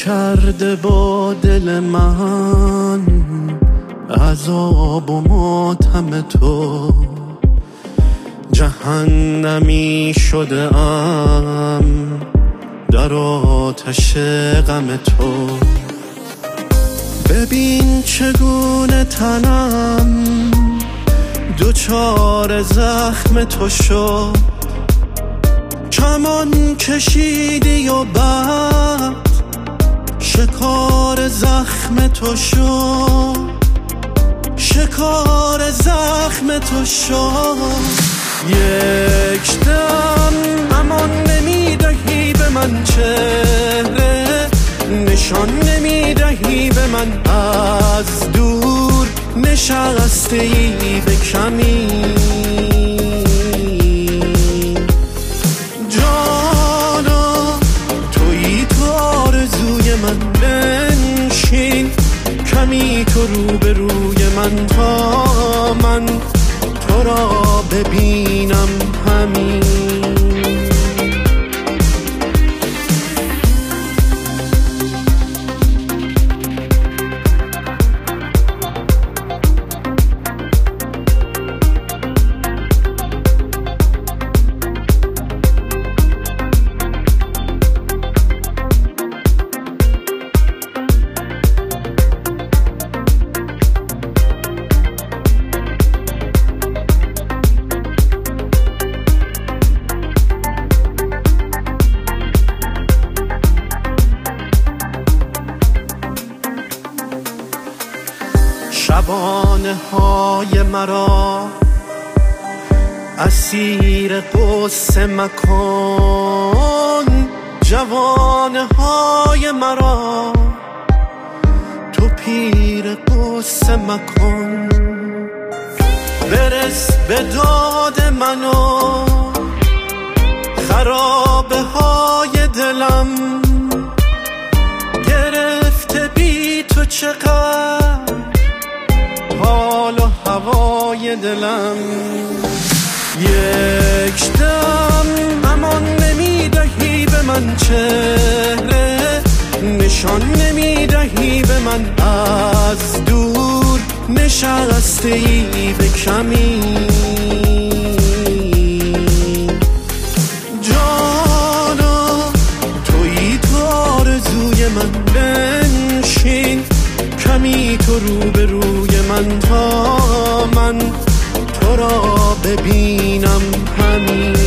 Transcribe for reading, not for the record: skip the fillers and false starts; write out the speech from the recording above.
کرده با دل من عذاب و ماتم تو، جهنمی شده ام در آتش غم تو. ببین چگونه تنم دوچار زخم تو شد، کمان کشیدی و بعد شکار زخم تو شد، شکار زخم تو شد. یک دم امان نمیدهی به من چهره، نشان نمیدهی به من از دور نشسته ای به کمین. جانا تویی تو آرزوی من، بنشین کمی تو روبروی من تا من تو را ببینم همین. شبانه های مرا اسیر قصه مکن، جوانه های مرا تو پیر قصه مکن. برس به داد منو خرابه های دلم، گرفته بی تو چقدر حال و هوای دلم. یک دم امان نمیدهی به من چهره، نشان نمیدهی به من از دور نشسته ای به کمین. جانا تویی تو آرزوی من، بنشین کمی تو روبروی من تا من تو را ببینم همین.